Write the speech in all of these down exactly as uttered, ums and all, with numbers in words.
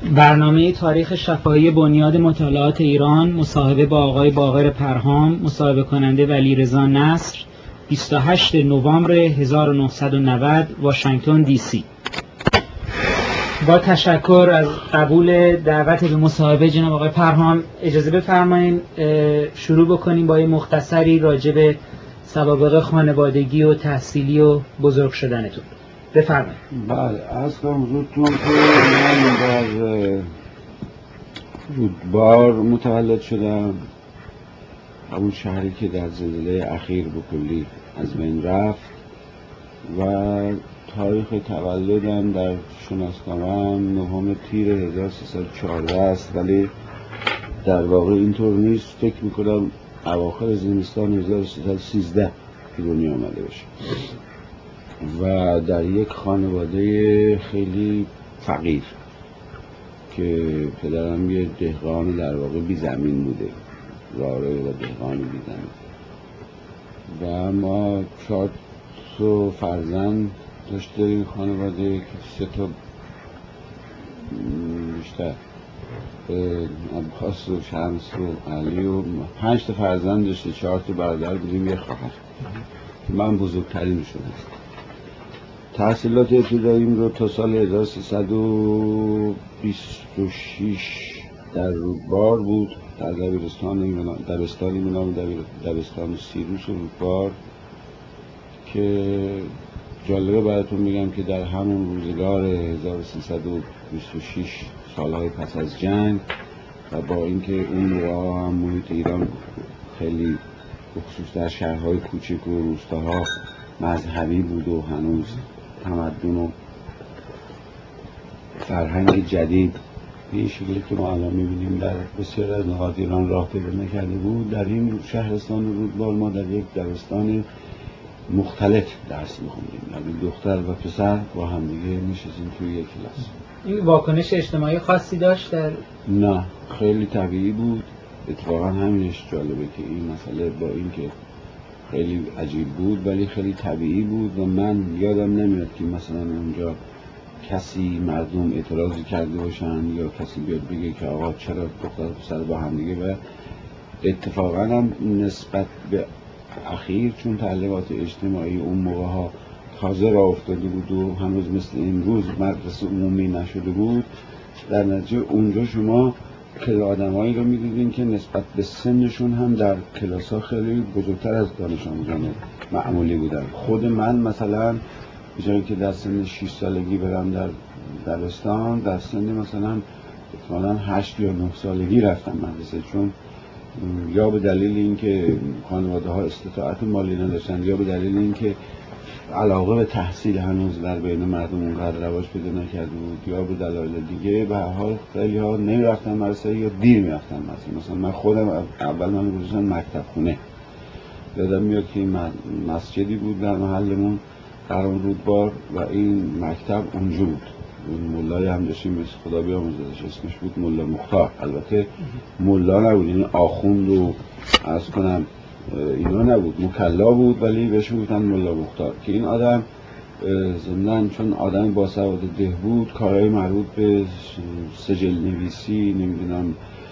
برنامه تاریخ شفاهی بنیاد مطالعات ایران، مصاحبه با آقای باقر پرهام، مصاحبه کننده ولیرضا نصر، بیست و هشتم نوامبر هزار و نهصد و نود، واشنگتن دی سی. با تشکر از قبول دعوت به مصاحبه جناب آقای پرهام، اجازه بفرمایید شروع بکنیم با یه مختصری راجع به سوابق خانوادگی و تحصیلی و بزرگ شدنتون. بفرمایید. بله، از کنم حضورتون که من در رودبار متولد شدم، همون شهری که در زلزله اخیر به کلی از بین رفت، و تاریخ تولدم در شناسنامه‌ام نهم تیر هزار و سیصد و چهارده است، ولی در واقع اینطور نیست. فکر میکنم اواخر زمستان هزار و سیصد و سیزده که دنیا آمده باشه و در یک خانواده خیلی فقیر که پدرم یه دهقان در واقع بی زمین بوده، زاره و دهقان بی زمین، و ما چهار تا فرزند داشته این خانواده که سه تا بیشتر عباس و شمس و علی و پنج تا فرزند داشته، چهار تا برادر بودیم، یه خواهر که من بزرگترین شده. تحصیلات ابتداییم رو تا سال هزار و سیصد و بیست و شش در رودبار بود، در دبیرستان دبستانی به نام دبستان سیروس رودبار، که جالبه براتون میگم که در همون روزگار هزار و سیصد و بیست و شش، سالهای پس از جنگ، و با اینکه اون موقع هم محیط ایران خیلی بخصوص در شهرهای کوچک و روستاها مذهبی بود و هنوز تمدن و فرهنگ جدید به این شکلی که ما الان میبینیم در بسیار از نقاط ایران راه پیدا نکرده بود، در این شهرستان رودبار ما در یک دبستان مختلف درس میخوندیم، یعنی دختر و پسر با هم دیگه میشستیم توی یک کلاس. این واکنش اجتماعی خاصی داشت در؟ نه، خیلی طبیعی بود. اتفاقا همینش جالبه که این مسئله با این که خیلی عجیب بود ولی خیلی طبیعی بود، و من یادم نمیاد که مثلا اونجا کسی مردم اعتراضی کرده باشن یا کسی بیاد بگه که آقا چرا دختر و پسر با هم دیگه. و اتفاقا هم نسبت به اخیر چون تعلیمات اجتماعی اون موقع ها تازه راه افتاده بود و هنوز مثل امروز مدرسه عمومی نشده بود، در نتیجه اونجا شما که آدمایی رو می‌دیدین که نسبت به سنشون هم در کلاس‌ها خیلی بزرگتر از دانش آموزان معمولی بودن. خود من مثلا به جایی که در سن شش سالگی برم در دبستان، در سن مثلا مثلا هشت یا نه سالگی رفتم مدرسه، چون یا به دلیل اینکه خانواده ها استطاعت مالی نداشتن یا به دلیل اینکه علاقه به تحصیل هنوز در بین مردم اونقدر رواج پیدا نکرده بود، یا به دلایل دیگه به هر حال خیلی ها نمیرفتن مدرسه یا دیر میرفتن مدرسه. مثلا من خودم اول من گذاشتم مکتب خونه، یادم میاد که این مسجدی بود در محلمون در اون رودبار و این مکتب اونجا بود. اون مولای هم داشتیم مثل خدا بیامرزدش، اسمش بود ملا مختار. البته ملا نبود، یعنی آخوند و عرض کنم اینا نبود، مکلا بود، ولی بهش میگفتن ملا مختار. که این آدم ضمناً چون آدم باسواد ده بود، کارهای مربوط به سجل نویسی، نمیدونم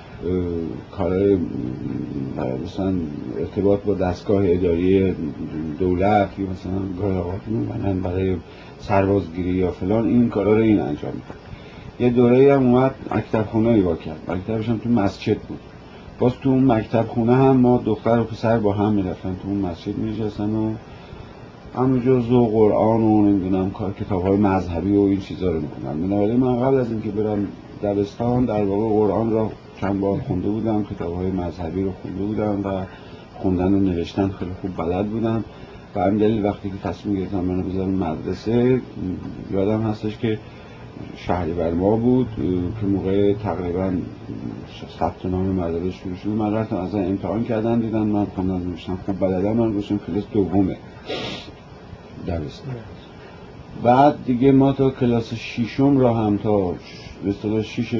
کارهای مثلا ارتباط با دستگاه اداری دولت یا مثلا گاهی اوقات می‌برن برای سربازگیری یا فلان، این کارا رو این انجام می‌داد. یه دوره‌ای هم اومد مکتب خونه‌ای وا کرد، مکتبش هم تو مسجد بود. باز تو اون مکتب خونه هم ما دختر و پسر با هم میرفتن تو اون مسجد می‌نشستن و همونجا ذو قرآن و نمیدونم کار کتاب‌های مذهبی و این چیزا رو می‌خوندن. بنابراین من قبل از اینکه برم دبستان در واقع قرآن را چند بار خونده بودم، کتاب‌های مذهبی رو خونده بودم و خوندن و نوشتن خیلی خوب بلد بودم. و همین دلیل وقتی که تصمیم گرفتم منو بذارم مدرسه، یادم هستش که شهریور ماه بود که موقع تقریبا ثبت نام مدرسه شروع شد، من رفتم از امتحان کردن، دیدن من خوندن نوشتن خوب بلدم، من گفتم کلاس دومه دبستان. بعد دیگه ما تا کلاس ششم را هم تا به اصطلاح شش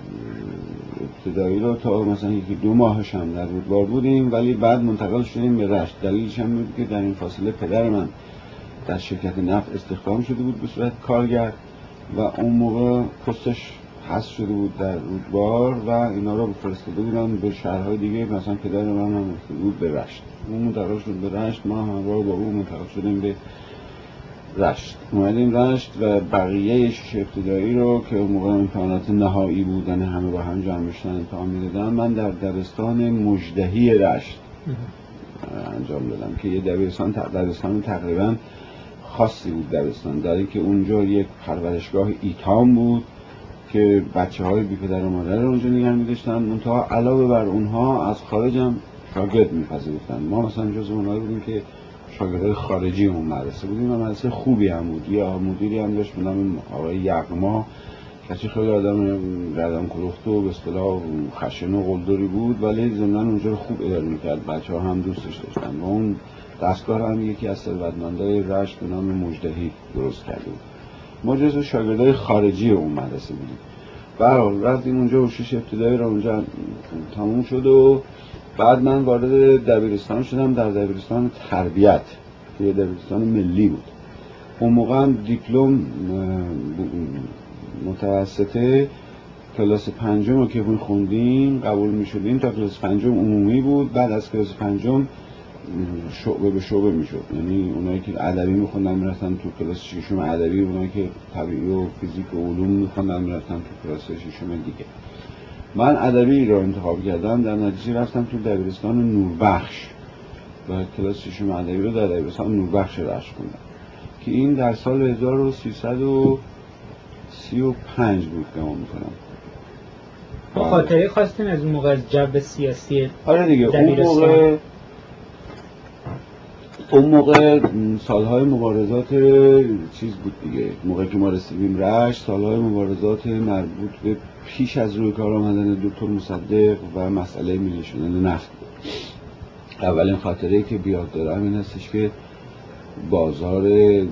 ابتدایی رو تا مثلا یکی دو ماهش هم در رودبار بودیم، ولی بعد منتقل شدیم به رشت. دلیلش هم بود که در این فاصله پدر من در شرکت نفت استخدام شده بود به صورت کارگر و اون موقع پستش حذف شده بود در رودبار و اینا رو فرستاده بودن به شهرهای دیگه. مثلا پدر من هم رفته بود به رشت، اون منتقل شد به رشت، ما همراه با اون منتقل شدیم به رشت. اومدیم رشت و بقیه شش ابتدایی رو که اون موقع امتحانات نهایی بودن همه با هم جمع میشدن امتحان میدادن، من در دبستان مژدهی رشت انجام دادم که یه دبستان دبستان تقریبا خاصی بود دبستان، در این که اونجا یک پرورشگاه ایتام بود که بچه های بی پدر و مادر رو اونجا نگه می‌داشتن، منتها علاوه بر اونها از خارج هم شاگرد می‌پذیرفتن. ما مثلا جزو اونایی بودیم که شاگردای خارجی اون مدرسه بودیم و مدرسه خوبی هم بود. یه مدیری هم داشت به نام آقای یغما که خیلی آدم ردم کلفت و به اصطلاح خشن و قلدری بود، ولی ضمناً اونجا رو خوب اداره می‌کرد، بچه‌ها هم دوستش داشتن و اون دستگاه هم یکی از ثروتمندای رشت به نام مژدهی درست کرده بود. ما جزو شاگردای خارجی اون مدرسه بودیم. به هر حال رفتیم اونجا و شش ابتدایی رو اونجا تموم شد و بعد من وارد دبیرستان شدم، در دبیرستان تربیت که یه دبیرستان ملی بود. اون موقع هم دیپلم متوسطه کلاس پنجم رو که خوندیم قبول می شدیم تا کلاس پنجم عمومی بود، بعد از کلاس پنجم شعبه به شعبه می شد، یعنی اونایی که ادبی می خوندن می رفتن تو کلاس ششم ادبی، اونایی که طبیعی و فیزیک و علوم می خوندن می رفتن تو کلاس ششم دیگه. من ادبی رو انتخاب کردم، در نتیجه رفتم تو دبیرستان نوربخش و کلاس ششم ادبی رو در دبیرستان نوربخش رشت خوندم که این در سال هزار و سیصد و سی و پنج بود که من میکنم. با خاطره خواستین از اون موقع از جو سیاسی؟ آره دیگه، اون موقع اون موقع سالهای مبارزات چیز بود دیگه، موقعی که ما رسیدیم رشت سالهای مبارزات مربوط به پیش از روی کار آمدن دکتر مصدق و مسئله ملی شدن نفت بود. اولین خاطره‌ای که بیاد دارم این هستش که بازار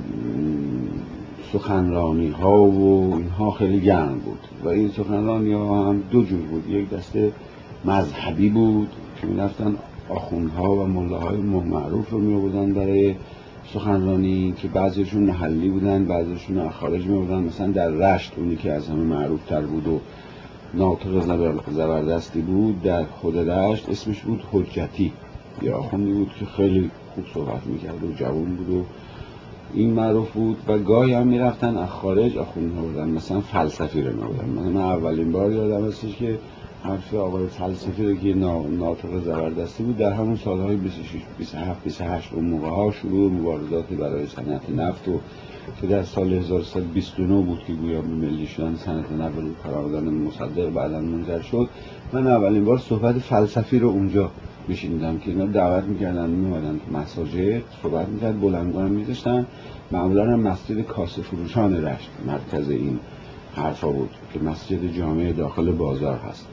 سخنرانی ها و اینها خیلی گرم بود و این سخنرانی ها هم دو جور بود، یک دسته مذهبی بود که می رفتن آخوندها و ملاهای معروف رو می آوردن برای سخنرانی که بعضیشون محلی بودن بعضیشون از خارج می آوردن. مثلا در رشت اونی که از همه معروف تر بود و ناطق زبردستی بود در خود رشت اسمش بود حجتی، یا آخوندی بود که خیلی خوب صحبت می کرد و جوان بود و این معروف بود و گاهی هم می رفتن از خارج آخوندها بودن، مثلا فلسفی رو می آوردن. من اولین بار یادم هستش که حرف آقای فلسفی رو که ناطق زبردستی بود در همون سالهای بیست و شش بیست و هفت بیست و هشت اون موقع ها شروع مبارزات برای صنعت نفت و که در سال هزار و سیصد و بیست و نه بود که گویا به ملی شدن صنعت نفت رو کار آوردن مصدق بعداً منجر شد. من اولین بار صحبت فلسفی رو اونجا میشنیدم که اینا دعوت میکردن میومدن تو مساجد صحبت میکرد، بلندگو هم میذاشتن، معمولا هم مسجد کاسه فروشان رشت مرکز این حرفا بود که مسجد جامع داخل بازار هست.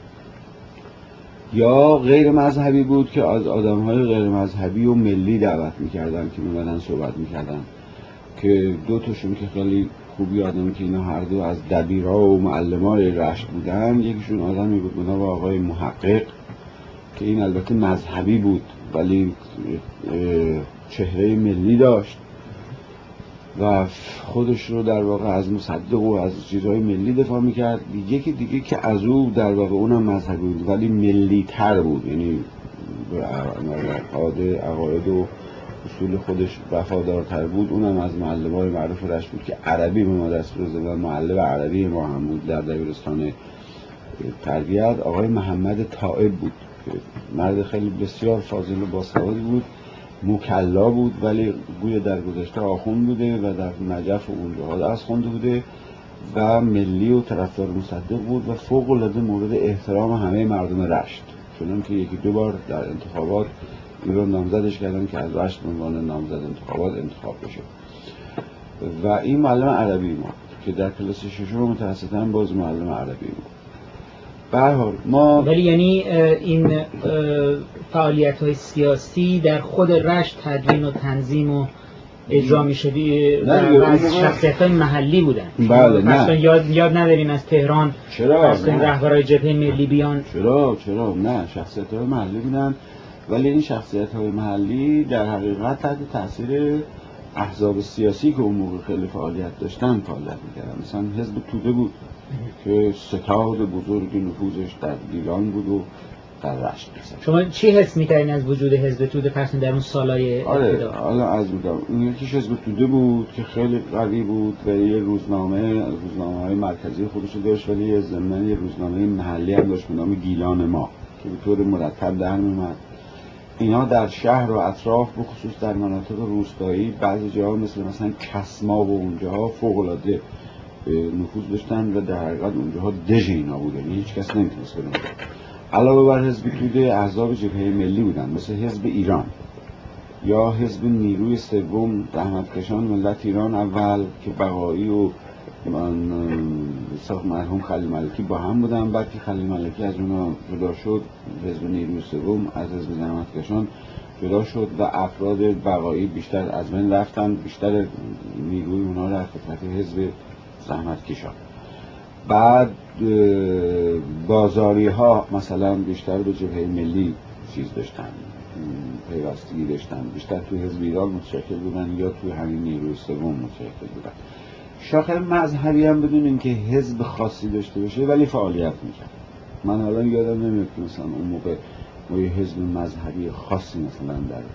یا غیر مذهبی بود که از آدم‌های غیر مذهبی و ملی دعوت میکردن که میومدن صحبت میکردن که دو تاشون که خیلی خوب یادم که اینا هر دو از دبیرا و معلمای رشت بودن. یکیشون آدمی بود به نام آقای محقق که این البته مذهبی بود ولی چهره ملی داشت و خودش رو در واقع از مصدق و از چیزهای ملی دفاع میکرد. یکی دیگه که از او در واقع اونم مذهبی بود ولی ملی تر بود، یعنی به عقاید و اصول خودش وفادارتر بود، اونم از معلمای معروف رشت بود که عربی به ما دست برزد و معلم عربی ما هم بود در دبیرستان تربیت. آقای محمد طائب بود که مرد خیلی بسیار فاضل و باسوادی بود، مکلا بود ولی گویا در گذشته آخوند بوده و در نجف و اونجا از خونده بوده و ملی و طرفدار مصدق بود و فوق العاده مورد احترام همه مردم رشت، چون که یکی دو بار در انتخابات این رو نامزدش کردن که از رشت به عنوان نامزد انتخابات انتخاب بشه. و این معلم عربی ما که در کلاس ششم متوسطاً باز معلم عربی ما. به هر حال ما ولی یعنی این فعالیت‌های سیاسی در خود رشت تدوین و تنظیم و اجرا می‌شدی و از شخصیت‌های محلی بودن. بله نه اصلا یاد یاد ندارین از تهران چرا اصلا رهبرای جبهه ملی بیان؟ چرا چرا نه شخصیت‌های محلی بودن ولی این شخصیت‌های محلی در حقیقت تحت تاثیر احزاب سیاسی که اون موقع خیلی فعالیت داشتن فعالیت میکردن. مثلا حزب توده بود که ستاد بزرگ نفوذش در گیلان بود و در رشت. شما چی حس می‌کردین از وجود حزب توده پس در اون سالای ابتدا؟ آره حالا از میگم این یکیش حزب توده بود که خیلی قوی بود و یه روزنامه روزنامه‌های مرکزی خودش داشت، ولی یه ضمن یه روزنامه محلی هم داشت به نام گیلان ما که به طور مرتب در میومد. اینا در شهر و اطراف به خصوص در مناطق روستایی بعضی جاها مثل مثلا کسما و اونجاها فوق‌العاده نفوذ داشتن و در حقیقت اونجاها دژ اینا بود، یعنی هیچ کس نمیتونست بره. علاوه بر حزب توده احزاب جبهه ملی بودن مثل حزب ایران یا حزب نیروی سوم زحمتکشان ملت ایران اول که بقایی و ساخت مرحوم خلیل ملکی با هم بودن. بعد که خلیل ملکی از اونا جدا شد حزب نیروی سوم از حزب زحمتکشان جدا شد و افراد بقایی بیشتر از بین رفتن، بیشتر نیروی اونا رفت به حزب زحمتکشان. بعد بازاری ها مثلا بیشتر به جبهه ملی چیز داشتن، پیوستگی داشتن، بیشتر توی حزب ایران متشکل بودن یا توی همین نیروی سوم متشکل بودن. شاخه مذهبی هم بدون اینکه حزب خاصی داشته باشه ولی فعالیت میکرد. من حالا یادم نمیاد که مثلا اون موقع ما یه حزب مذهبی خاصی مثلا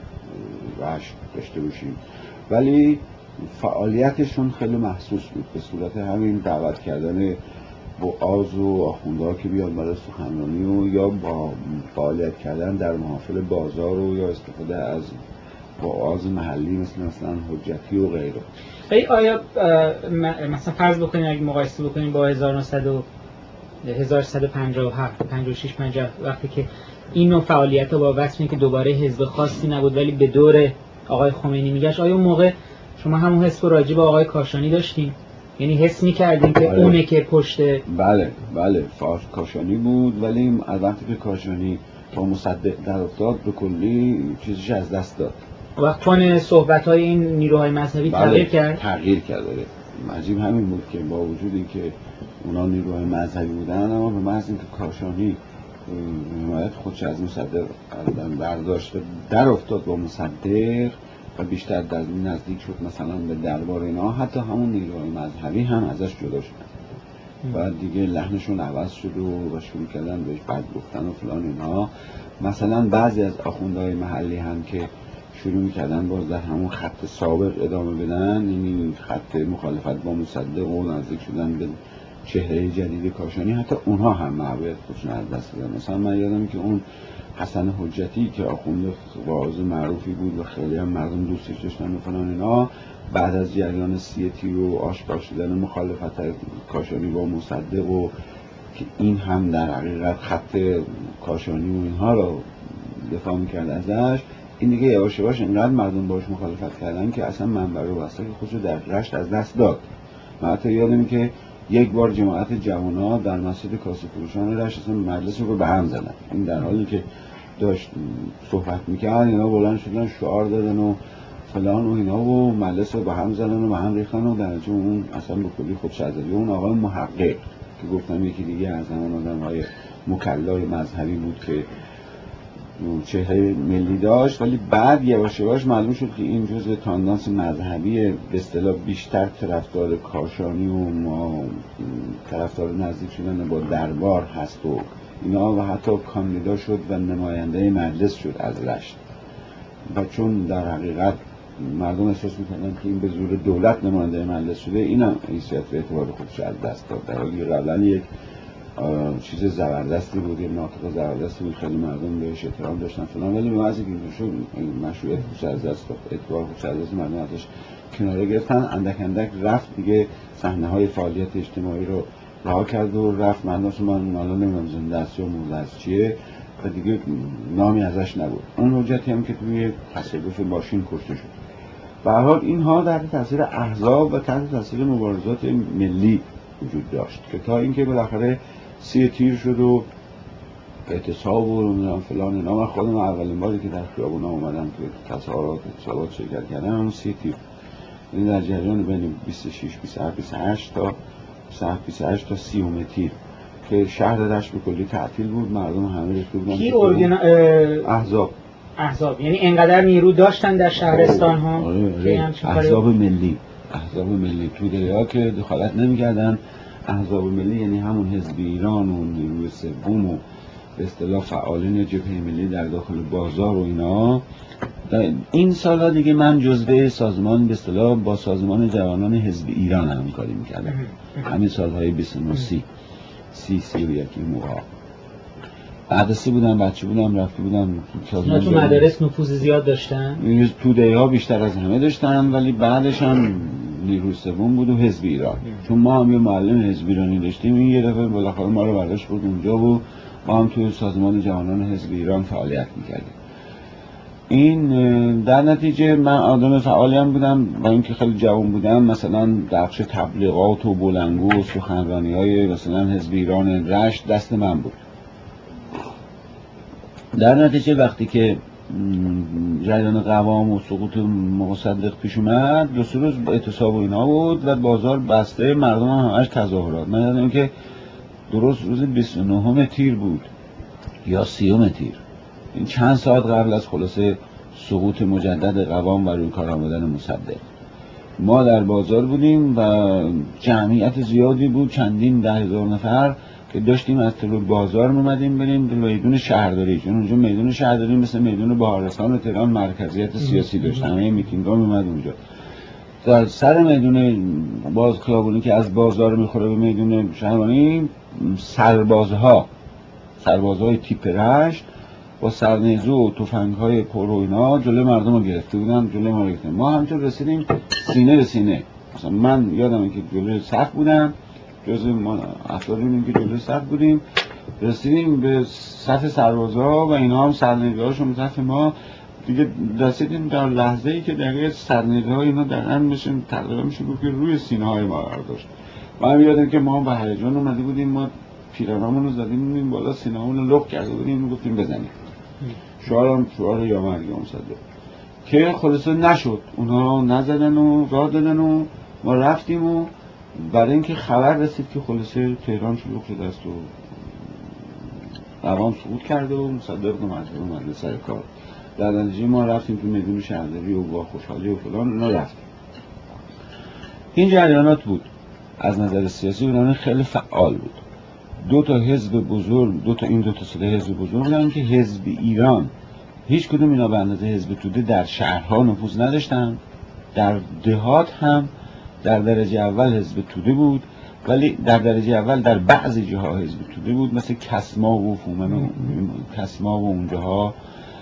در رشت داشته باشیم، ولی فعالیتشون خیلی محسوس بود به صورت همین دعوت کردن وعاظ و آخوندها که بیان برای سخنرانی و یا با فعالیت کردن در محافل بازار و یا استفاده از وعاظ محلی مثل مثلا حجتی و غیره. ای آیا مثلا فرض بکنید اگه مقایسه بکنید با هزار و نهصد و هزار و سیصد و پنجاه و هفت پنجاه و شش پنجاه وقتی که این نوع فعالیت‌ها با وصف که دوباره حزب خاصی نبود ولی به دور آقای خمینی میگشت، آیا اون موقع شما همون حس رو راجع به آقای کاشانی داشتین؟ یعنی حس می‌کردین که بله. اونه که پشت بله بله فاش کاشانی بود، ولی از وقتی که کاشانی با مصدق در افتاد به کلی چیزش از دست داد. وقت تون صحبت‌های این نیروهای مذهبی بله. تغییر کرد؟ تغییر کرد. عجیب همین بود که با وجود اینکه اونا نیروهای مذهبی بودن اما به محض اینکه کاشانی حمایت خودش از مصدق برداشت و در افتاد با مصدق و بیشتر در نزدیک شد مثلا به دربار اینا، حتی همون نیروهای مذهبی هم ازش جدا شدن و دیگه لحنشون عوض شد و شروع کردن بهش بد گفتن و فلان اینا. مثلا بعضی از آخوندهای محلی هم که شروع می‌کردن باز در همون خط سابق ادامه بدن، یعنی خط مخالفت با مصدق و نزدیک شدن به چهره جدید کاشانی، حتی اونها هم محبوبیت خودشون از دست دادن. مثلا من یادم که اون حسن حجتی که آخوند واعظ معروفی بود و خیلی هم مردم دوستش داشتن و فلان اینا، بعد از جریان سی تیر و آشکار شدن مخالفت کاشانی با مصدق و که این هم در حقیقت خط کاشانی و اینها رو دفاع می‌کرد ازش، این دیگه یواش یواش اینقدر مردم باش مخالفت کردن که اصلا منبر و وسط خودشو در رشت از دست داد. من حتی یادم که یک بار جماعت جوان‌ها در مسجد کاسه فروشان رشت اصلا مجلس رو به هم زدن. این در حالی که داشت صحبت می‌کرد اینا بلند شدن شعار دادن و فلان و اینا و مجلس رو به هم زدن و به هم ریختن و در نتیجه اون اصلا به کلی خودش از اون آقای محقق که گفتم یکی دیگه از همون آدم‌های مکلای مذهبی بود که چهره ملی داشت، ولی بعد یواش یواش معلوم شد که این جزء تاندانس مذهبی به اصطلاح بیشتر طرفدار کاشانی و ما طرفدار نزدیک شدن با دربار هست و اینا و حتی کاندیدا شد و نماینده مجلس شد از رشت و چون در حقیقت مردم احساس می‌کردن که این به زور دولت نماینده مجلس شده، اینم حیثیت و اعتبار خودش از دست داد. در حالی قبلا یک چیز زبردستی بود، یه ناطق زبردستی بود، خیلی مردم بهش احترام داشتن فلان، ولی به محض اینکه شد مشروعیت خودش از دست داد، اعتبار خودش از دست مردم ازش کناره گرفتن. اندک اندک رفت دیگه صحنه‌های فعالیت اجتماعی رو رها کرد و رفت. مردم من حالا نمیدونم زنده است یا مرده است چیه و دیگه نامی ازش نبود. اون حجتی هم که توی تصادف ماشین کشته شد. به هر حال اینها در تاثیر احزاب و تحت تاثیر مبارزات ملی وجود داشت که تا اینکه بالاخره سی تیر شد و اعتصاب و فلان اینا. من خودم اولین باری که در خیابونا اومدم که تظاهرات اعتصابات شرکت کردم همون سی تیر، این در جریان بین بیست و شش بیست و هفت بیست و هشت تا بیست و هشت تا سی تیر که شهر رشت به کلی تعطیل بود، مردم همه ریخته بودن. کی ارگنا... احزاب احزاب، یعنی انقدر نیرو داشتن در شهرستان ها. آره آره. احزاب ملی، احزاب ملی توده ها که دخالت نمی‌کردن. احزاب ملی یعنی همون حزب ایران و نیروی سوم و به اصطلاح فعالین جبهه ملی در داخل بازار و اینا. این سال‌ها دیگه من جزو سازمان به اصطلاح با سازمان جوانان حزب ایران همکاری می‌کردم. همین سال‌های بیست و نه سی سی سی و یکی موقع مدرسه بودم، بچه بودم، رفته بودم سازمان. تو مدارس نفوذ زیاد داشتن؟ توده ها بیشتر از همه داشتن، ولی بعدش هم نیروی سوم بود و حزب ایران. چون ما هم یه معلم حزب ایرانی داشتیم، این یه دفعه بالاخره ما رو برداشت بود اونجا و ما هم توی سازمان جوانان حزب ایران فعالیت می‌کردیم. این در نتیجه من آدم فعالی هم بودم و اینکه خیلی جوان بودم. مثلا در بخش تبلیغات و بلندگو و سخنرانی‌های مثلا حزب ایران رشت دست من بود. در نتیجه وقتی که جریان قوام و سقوط مصدق پیش اومد، دو سه روز اعتصاب و اینا بود و بازار بسته، مردم هم همش تظاهرات. من یادم که درست روز بیست و نهم تیر بود یا سیوم تیر، این چند ساعت قبل از خلاصه سقوط مجدد قوام و روی کار آمدن مصدق، ما در بازار بودیم و جمعیت زیادی بود، چندین ده هزار نفر که داشتیم از طول بازار اومدیم بریم به میدون شهرداری. چون اونجا میدون شهرداری مثل میدون بهارستان تهران مرکزیت سیاسی داشت، همه میتینگ‌ها میومد اونجا. در سر میدون باز خیابونی که از بازار میخوره به میدون شهربانی، سربازها سربازهای تیپ رشت با سرنیزه و تفنگ‌های پر و اینا جلوی مردم رو گرفته بودن، جلوی ما گرفتن. ما همینطور رسیدیم سینه به سینه. مثلا من یادمه که جلوی صف بودم، جزء ما افرادی بودیم که جلوی صف بودیم، رسیدیم به صف سربازها و اینا هم سرنیزه‌هاشون صف ما دیگه. رسیدیم در لحظه‌ای که دقیقاً سرنیزه‌ها اینا دقیقاً میشه تقریبا میشه گفت که روی سینه‌های ما قرار داشت. من یادم که ما به هیجان اومده بودیم، ما پیرامون رو زدیم بودیم بالا، سینه‌مون رو لق کرده بودیم، میگفتیم بزنیم. شعارم شعار یا مرگ یا مصدق که خلاصه نشد. اونها نزدن و راه دادن و ما رفتیم و برای اینکه خبر رسید که خلاصه تهران شلوغ شده است و قوام سقوط کرده و مصدق رو مجبور اومده سر کار. در نتیجه ما رفتیم تو میدون شهرداری و با خوشحالی و فلان اونا رفتیم. این جریانات بود از نظر سیاسی بودن خیلی فعال بود. دو تا حزب بزرگ، دو تا این دو تا سه حزب بزرگ بودن که حزب ایران هیچ کدوم اینا به اندازه حزب توده در شهرها نفوذ نداشتن. در دهات هم در درجه اول حزب توده بود، ولی در درجه اول در بعضی جاها حزب توده بود، مثل کسما و فومن و کسما و اونجاها.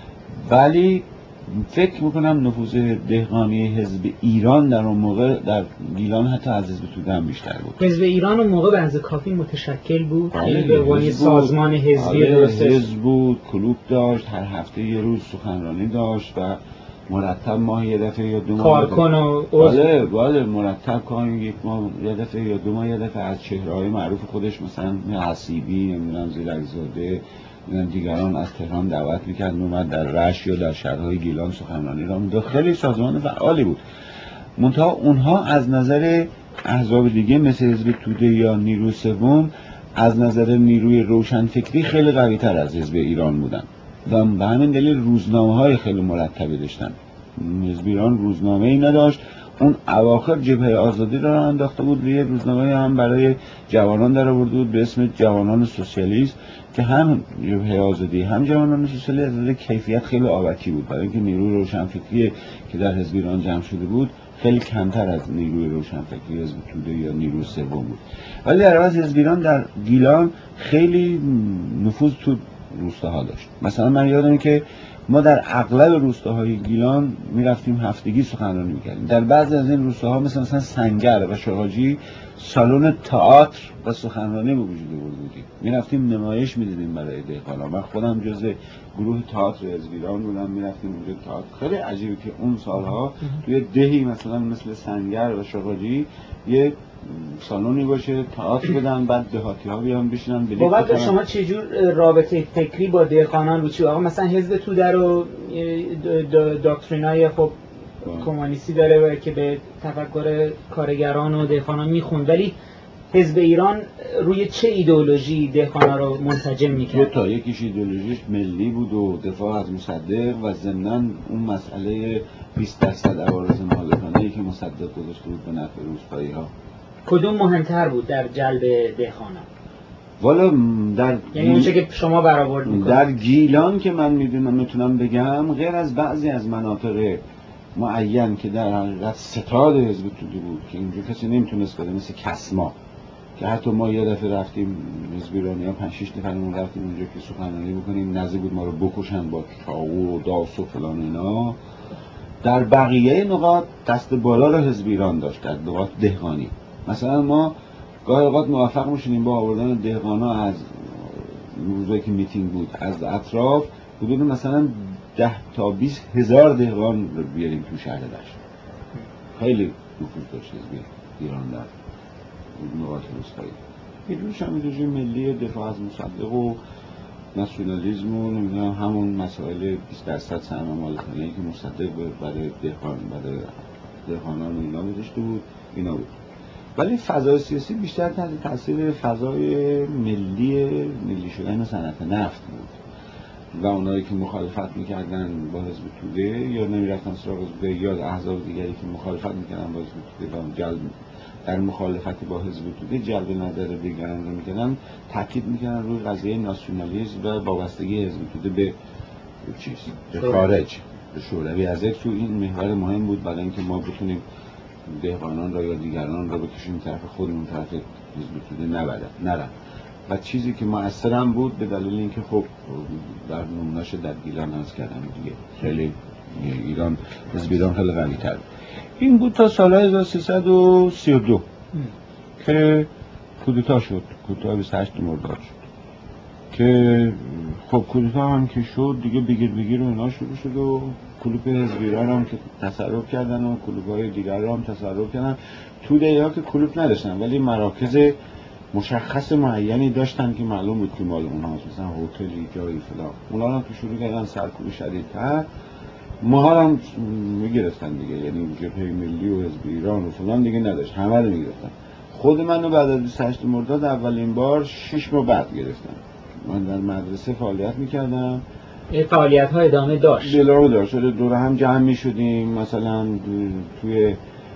ولی فکر میکنم نفوذ دهقانی حزب ایران در اون موقع در گیلان حتی از حزب توده هم بیشتر بود. حزب ایران اون موقع به اندازه کافی متشکل بود، یعنی به عنوان سازمان حزبی درست حزب بود، کلوب داشت، هر هفته یه روز سخنرانی داشت و مرتب ماه یه دفعه یا دو ماه کارکن و بله بله مرتب کار یک ماه یه دفعه یا دو ماه یه دفعه از چهره‌های معروف خودش، مثلا حسیبی، نمیدونم زیرک‌زاده، دیگران از تهران دعوت میکرد اومد در رشت یا در شهرهای گیلان سخنرانی را می‌داد. خیلی سازمان فعالی بود. منتها اونها از نظر احزاب دیگه مثل حزب توده یا نیروی سوم از نظر نیروی روشنفکری خیلی قوی‌تر از حزب ایران بودن و به همین دلیل روزنامه‌های خیلی مرتبی داشتن. حزب ایران روزنامه‌ای نداشت. اون اواخر جبهه آزادی را انداخته بود، یه روزنامه هم برای جوانان در آورده بود به اسم جوانان سوسیالیست که هم جبهه آزادی هم جوانان سوسیالیست از کیفیت خیلی آبکی بود، برای اینکه نیروی روشنفکری که در حزب ایران جمع شده بود خیلی کمتر از نیروی روشنفکری حزب توده یا نیروی سوم بود. ولی در عوض حزب ایران در گیلان خیلی نفوذ تو روستاها داشت. مثلا من یادمه که ما در اغلب روستاهای گیلان میرفتیم هفتگی سخنرانی میکردیم. در بعضی از این روستاها مثل مثلا سنگر و شغاجی سالن تئاتر و سخنرانی به وجود آورده بودیم. میرفتیم نمایش میدیدیم برای دهقانا. من خودم جزء گروه تئاتر حزب ایران بودم، میرفتیم اونجا تئاتر. خیلی عجیبه که اون سالها توی دهی مثلا مثل سنگر و شغاجی یه سالونی باشه تئاتر بدن، بعد دهاتی ها بیان بشینن بلیط بخرن. بابت شما چجور رابطه فکری با دهقانان بود؟ چی آقا مثلا حزب توده رو داکترینای خب کمونیستی داره که به تفکر کارگران و دهقانان میخوند، ولی حزب ایران روی چه ایدئولوژی دهقانا رو منسجم میکرد؟ دو تا، یکیش ایدئولوژیش ملی بود و دفاع از مصدق و ضمناً اون مسئله بیست درصد عوارض مالکانه‌ای که مصدق گذاشته بود به نفع روستایی‌ها. کدوم مهمتر بود در جلب دهقانا؟ والا در یعنی اونچه که شما برآورد میکنید در گیلان که من میدونم میتونم بگم، غیر از بعضی از مناطق معین که در حقیقت ستاد حزب توده بود که اینجا کسی نمیتونست بده، مثل کسما که حتی ما یه دفعه رفتیم حزب ایرانی‌ها پنج شش نفرمون رفتیم اونجا که سخنرانی بکنیم، نزدیک بود ما رو بکشن با چاقو و داس و فلان اینا. در بقیه نقاط دست بالا رو حزب ایران داشت، در نقاط دهقانی. مثلا ما گاهی اوقات موفق میشونیم با آوردن دهقانا از روزایی که میتینگ بود از اطراف حدود مثلا ده تا بیست هزار دهقان رو بیاریم تو شهر دشت. خیلی نفوذ داشت حزب ایران در نقاط روستایی. یه هم ایدئولوژی ملی دفاع از مصدق و ناسیونالیسم و نمیدونم همون مسائل بیست درصد سهم مالکانه‌ای که مصدق برای دهقان برای دهقانان و اینا گذاشته بود اینا بود. ولی فضای سیاسی بیشتر تحت تاثیر فضای ملی ملی شدن صنعت نفت بود و اونایی که مخالفت میکردن با حزب توده یا نمیرفتن سراغ حزب توده یا احزاب دیگری که مخالفت میکردن با حزب توده و جلب در مخالفت با حزب توده جلب نظر دیگران رو میکردن، تاکید میکردن روی قضیه ناسیونالیسم و وابستگی حزب توده به چیز به خارج، به شوروی. از یک تو این محور مهم بود برای اینکه ما بتونیم دهقانان را یا دیگران را بکشیم طرف خودمون، طرف حزب توده نبرن نرن. و چیزی که مؤثر هم بود به دلیل اینکه خب در نمونه‌اش در گیلان از کردن دیگه خیلی ایران حزب ایران خیلی قوی تر این بود تا سال هزار و سیصد و سی و دو که کودتا شد، کودتا بیست و هشت مرداد شد که خب کودتا هم که شد دیگه بگیر بگیر و اینا شروع شد و کلوپ حزب ایران هم که تصرف کردن و کلوپ‌های دیگر هم تصرف کردن. توده ها که کلوپ نداشتن ولی مراکز مشخص معینی داشتن که معلوم بود که مال اونهاست، مثلا هتلی جایی فلان. اونا هم که شروع کردن سرکوب شدیدتر ما هم میگرفتن دیگه، یعنی جبهه ملی و حزب ایران و فلان دیگه نداشت، همه رو میگرفتن. خود منو بعد از بیست و هشت مرداد اولین بار شش ماه بعد گرفتن. من در مدرسه فعالیت میکردم. این فعالیت ها ادامه داشت؟ ادامه داشت. دور هم جمع میشدیم مثلا توی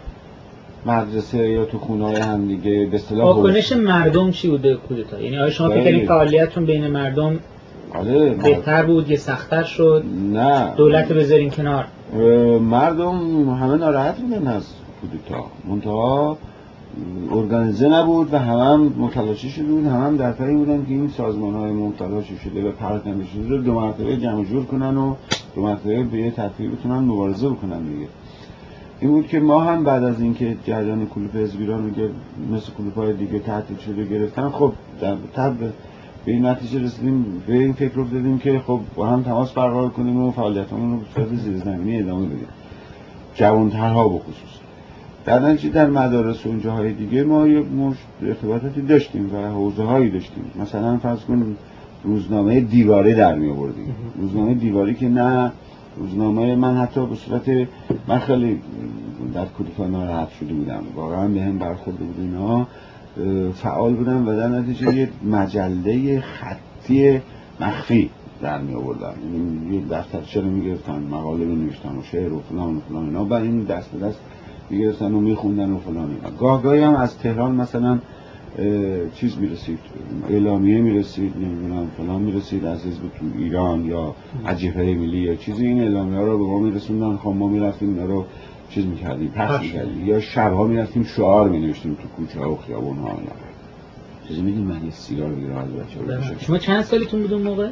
مدرسه یا تو خونه‌های هم دیگه. به اصطلاح واکنش مردم چی بوده کودتا؟ یعنی آیا شما فکر کنید فعالیتتون بین مردم آره بهتر بود یا سخت‌تر شد؟ نه، دولت بذارین کنار. مردم همه ناراحت بودن از کودتا، منتها ارگانیزه نبود و همه هم متلاشی شده بود، همه هم در پی بودن که این سازمان‌های متلاشی شده و پراکنده شده رو دو مرتبه جمع جور کنن و دو مرتبه به یه ترتیب بتونن مبارزه بکنن دیگه. این بود که ما هم بعد از اینکه جریان کلوپ حزب ایران میگه مثل کلوپ‌های دیگه تعطیل شده گرفتن، خب در تب به این نتیجه رسیدیم، به این فکر افتادیم که خب با هم تماس برقرار کنیم و فعالیتمون رو به صورت زیرزمینی ادامه بدیم، جوان‌ترها به خصوص. در نتیجه در مدارس و اونجاهای دیگه ما یک مش ارتباطاتی داشتیم و حوزه‌هایی داشتیم. مثلا فرض کن روزنامه دیواری در می آوردیم، روزنامه دیواری که نه روزنامه من حتی به صورت من خیلی در کودتا ناراحت شده بودم، واقعا به هم برخورده بود اینا، فعال بودم و در نتیجه یه مجله خطی مخفی در می آوردن، یعنی یه دفترچه رو می گرفتن، مقاله رو نوشتن و شعر و فلان و فلان اینا، بعد این دست به دست می گرفتن و می خوندن و فلان اینا. گاه گاهی هم از تهران مثلا چیز می رسید، اعلامیه می رسید، نمیدونم فلان می رسید از حزب تو ایران یا از جبهه ملی یا چیزی، این اعلامیه ها رو به ما می رسوندن، خب ما می رفتیم اینا رو چیز می کردیم، پخش می کردیم، یا شبها می رفتیم شعار می نوشتیم تو کوچه ها و خیابون ها اینا. چیزی میگیم من یه سیگار بگیرم از بچه ها. شما چند سالتون بود اون موقع؟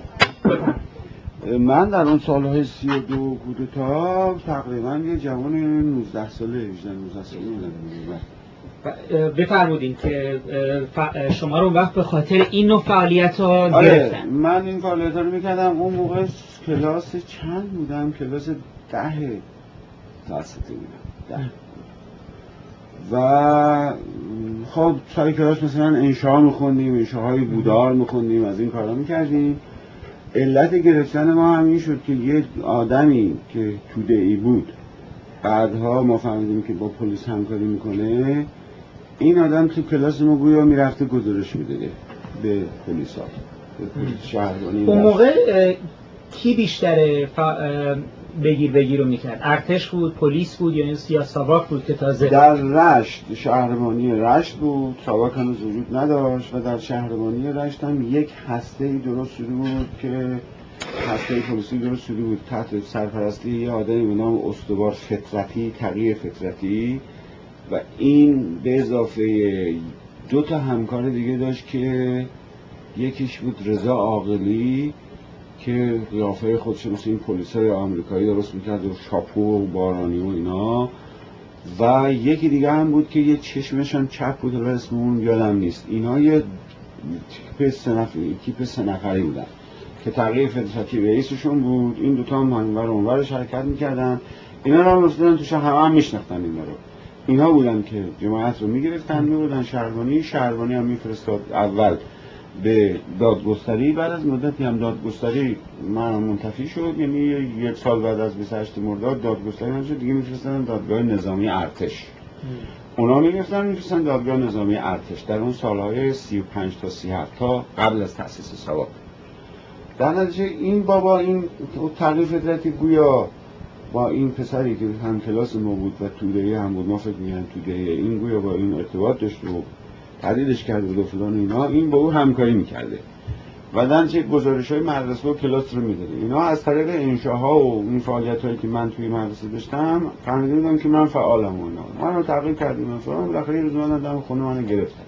من در اون سالهای سی و دو کودتا تقریبا یه جوان نوزده ساله هجده نوزده ساله بودم. بفرمودین که شما رو وقت به خاطر این نوع فعالیت ها گرفتن. آره من این فعالیت ها رو میکردم. اون موقع کلاس چند بودم؟ کلاس ده متوسطه بودم، ده. و خب سر کلاس مثلا انشاء میخوندیم، انشاءهای بودار میخوندیم، از این کارا میکردیم. علت گرفتن ما همین شد که یه آدمی که توده ای بود بعدها ما فهمیدیم که با پلیس همکاری میکنه، این آدم تو کلاس ما گویا میرفته گزارش میداده به پلیسا، به پلیس شهربانی. اون موقع کی بیشتر فا... بگیر بگیر رو میکرد؟ ارتش بود، پلیس بود یا یا ساواک بود که تازه؟ در رشت شهربانی رشت بود، ساواک هنوز وجود نداشت و در شهربانی رشت هم یک هسته‌ای درست شده بود که هسته پلیسی درست شده بود تحت سرپرستی یه آدمی به نام استوار فطرتی، تقی فطرتی، و این به اضافه دو تا همکار دیگه داشت که یکیش بود رضا عاقلی که قیافه خودش مثل این پلیسای آمریکایی درست میکرد و شاپو و بارانی و اینا، و یکی دیگه هم بود که یه چشمش هم چپ بود و اسم اون یادم نیست. اینا یه کیپ سه نفری کیپ سه نفری بودن که تقی فطرتی رئیسشون بود. این دوتا هم اونور و اونورش حرکت میکردن. اینا رو هم رسیدن توش، همه هم میشناختن اینا رو. اینا بودن که جماعت رو میگرفتن میبودن شهربانی. شهربانی هم میفرستاد اول به دادگستری، بعد از مدتی هم دادگستری من منتفی شد، یعنی یک سال بعد از بیست و هشت مرداد دادگستری نشد دیگه، میفرستن دادگاه نظامی ارتش. اونا میگفتن میفرستن دادگاه نظامی ارتش در اون سالهای سی و پنج تا سی و هفت تا قبل از تأسیس ساواک. در نتیجه این بابا این تقی فطرتی گویا با این پسری که هم کلاس ما بود و توده‌ای هم بود، ما فکر می‌کنم توده‌ای، این گویا با این ارتباط داشت و تحلیلش کرده و فلان اینا، این با او همکاری می‌کرده و در چه گزارش‌های مدرسه و کلاس رو می‌داده. اینا از طریق انشاها و این فعالیت‌هایی که من توی مدرسه داشتم فهمیده بودم که من فعالم و اینا. منو تعقیب کردیم مثلا، بالاخره یه روز من دم خونه منو گرفتن.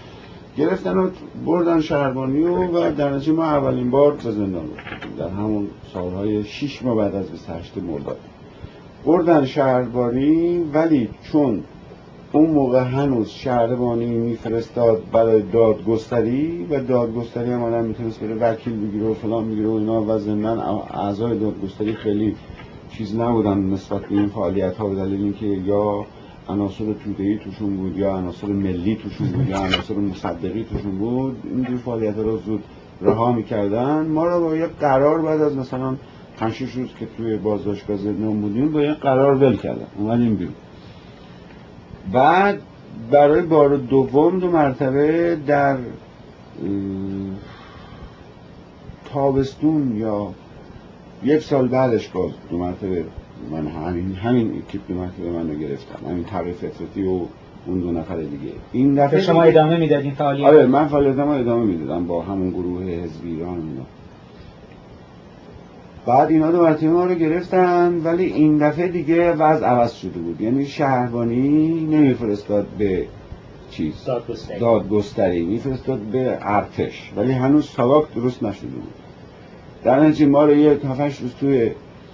گرفتن و بردن شهربانی و, و در نتیجه ما اولین بار به زندان رفتیم در همون سالهای شش ماه بعد از بیست و هشت مرداد. بردن شهربانی، ولی چون اون موقع هنوز شهربانی میفرستاد برای دادگستری و دادگستری هم آدم میتونست بره وکیل بگیره و فلان بگیره و اینا، و ضمناً اعضای دادگستری خیلی چیز نبودن نسبت به این فعالیت ها، به دلیل اینکه یا عناصر توده‌ای توشون بود یا عناصر ملی توشون بود یا عناصر مصدقی توشون بود. این دو فعالیت ها رو زود رها میکردن. ما رو با یک قرار بعد از مثلا پنج شش روز که توی بازداشتگاه زندان بودیم با یک قرار ول کردن، اومدیم بیرون. بعد برای بار دوم دو مرتبه در تابستون یا یک سال بعدش باز دو مرتبه من همین همین اکیپ دو مرتبه من رو گرفتم، همین تقی فطرتی و اون دو نفر دیگه. این دفعه شما ادامه میدادین فعالیت؟ آره من فعالیتم ادامه میدادم با همون گروه حزبی ایران اینا. بعد اینا دو مرتبه ما رو گرفتن، ولی این دفعه دیگه وضع عوض شده بود. یعنی شهربانی نمیفرستاد به چیز دادگستری, دادگستری میفرستاد به ارتش، ولی هنوز ساواک درست نشده بود. در نتیجه ما رو یه هفتش روز توی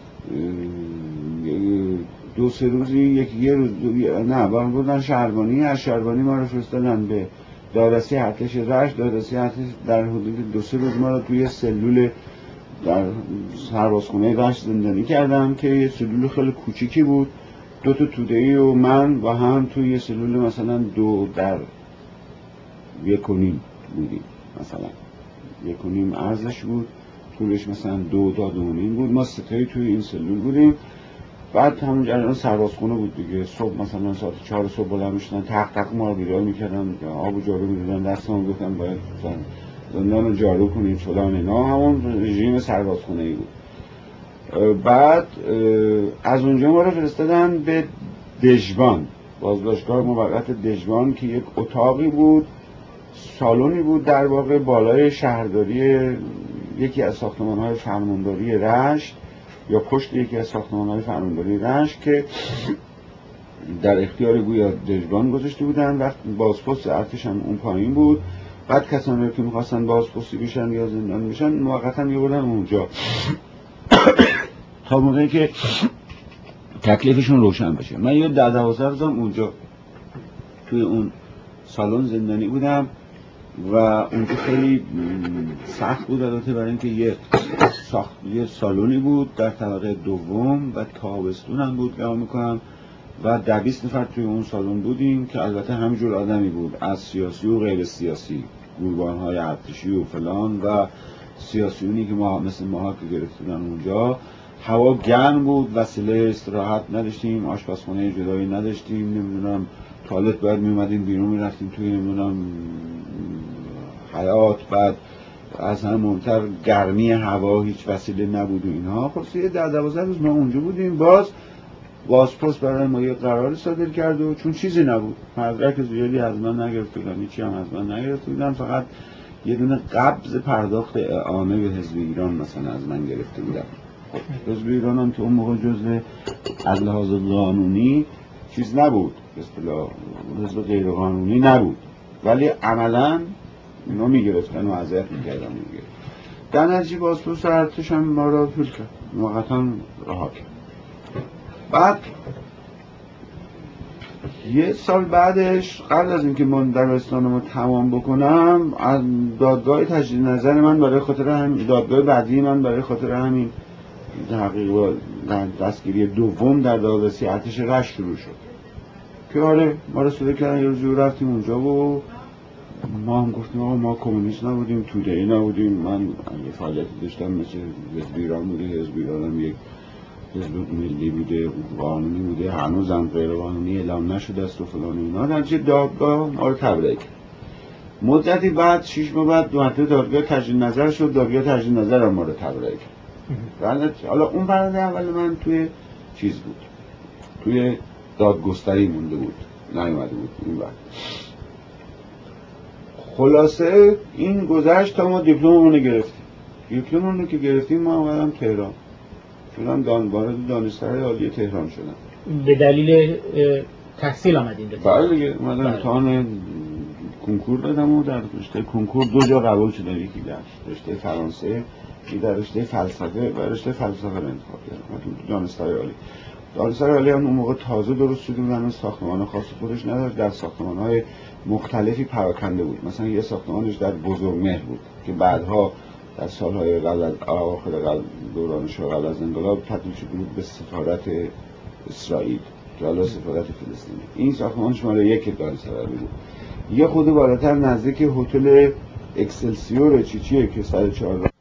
دو سه روزی یکی یه روز نه بارم بودن شهربانی، از شهربانی ما رو فرستادن به دادرسی ارتش رشت. دادرسی ارتش در حدود دو سه روز ما رو توی سلول در سربازخونه رشت زندانی کردم که یه سلول خیلی کوچیکی بود، دو تا توده‌ای و من و هم توی یه سلول مثلا دو در یک و نیم بودیم، مثلا یک و نیم عرضش بود، طولش مثلا دو تا دو نیم بود. ما ستایی توی این سلول بودیم. بعد همون جریان سربازخونه بود دیگه. صبح مثلا ساعت چهار صبح بلند میشدن، تق تق ما رو بیدار میکردن، آب و جارو میدادن دستمون، گفتن باید زندان رو جارو کنید فلان اینا. همون رژیم سربازخونه ای بود. بعد از اونجا ما رو فرستادن به دژبان، بازداشتگاه موقت دژبان که یک اتاقی بود، سالونی بود در واقع بالای شهرداری یکی از ساختمان‌های فرمانداری رشت یا پشت یکی از ساختمان‌های فرمانداری رشت که در اختیار گویا دژبان گذاشته بودن. وقت بازپست ارتش هم اون پایین بود. بعد کسانی که می‌خواستن بازپستی بشن یا زندان بشن موقتا می‌بردن اونجا تا موقعی که تکلیفشون روشن بشه. من یه ده دوازده روزم اونجا توی اون سالن زندانی بودم و اونجا خیلی سخت بود البته، برای اینکه یه ساخت یه سالونی بود در طبقه دوم و تابستون هم بود که میکنم و ده بیست نفر توی اون سالن بودیم که البته همینجور آدمی بود، از سیاسی و غیر سیاسی، گروگان‌های ارتشی و فلان و سیاسیونی که ما مثل ما که گرفتن اونجا. هوا گرم بود، وسیله استراحت نداشتیم، آشپزخونه جدایی نداشتیم، نمیدونم توالت باید میومدیم بیرون میرفتیم توی نمیدونم حیات، بعد از همه مهمتر گرمی هوا، هیچ وسیله نبود و اینها. خب یه ده دوازده روز ما اونجا بودیم. باز بازپرس برای ما یه قرار صادر کرد و چون چیزی نبود، مدرک زیادی از من نگرفته بودن، هیچی هم از من نگرفته بودن، فقط یه دونه قبض پرداخت اعانه به حزب ایران مثلا از من گرفته بودن. خب حزب ایران هم تو اون موقع جزء از لحاظ قانونی چیز نبود، به اصطلاح حزب غیر قانونی نبود، ولی عملاً اینا میگرفتن و اذیت میکردن دیگه. در نتیجه بازپرس ارتش هم ما را فیل کرد، موقتا رها کرد. بعد یه سال بعدش قبل از اینکه من دبستانمو تمام بکنم، از دادگاه تجدید نظر من برای خاطر همین، دادگاه بعدی من برای خاطر همین تحقیق دستگیری دوم در دادرسی ارتش رشت شروع شد که آره ما رو صدا کردن. یه روزی رفتیم اونجا و ما هم گفتیم آقا ما کمونیست نبودیم، توده‌ای نبودیم، من یه فعالیتی داشتم مثل حزب ایران بوده، حزب ایران هم یک حزب ملی بوده، قانونی بوده، هنوزم غیر قانونی اعلام نشده است و فلان اینا. در چه دادگاه ما رو تبرئه کرد. مدتی بعد شش ماه بعد دوباره دادگاه تجدید نظر شد، دادگاه تجدید نظر هم ما رو تبرئه کرد. حالا اون پرونده اول من توی چیز بود، توی دادگستری مونده بود، نیومده بود این بعد. خلاصه این گذشت تا ما دیپلممون رو گرفتیم. دیپلممون رو که گرفتیم ما اومدم تهران، شدم دان وارد دانشگاه عالی تهران شدم. به دلیل تحصیل آمدین به تهران؟ بله دیگه، اومدم امتحان کنکور دادم و در رشته کنکور دو جا قبول شدم، یکی در رشته فرانسه، یکی در رشته فلسفه و رشته فلسفه رو انتخاب کردم. دانشگاه عالی دانشگاه عالی هم اون موقع تازه درست شده بود، هنوز ساختمان خاص خودش نداشت، در ساختمان‌های مختلفی پراکنده بود. مثلا یه ساختمانش در بزرگمهر بود که بعدها در سالهای قبل از آخر قبل دوران شاه قبل از انقلاب تبدیل شده بود به سفارت اسرائیل، جلو سفارت فلسطین. این ساختمان شماره یک دانشگاه بود. یه خود بالاتر نزدیک هتل اکسلسیور چیچیه که صد و چهارده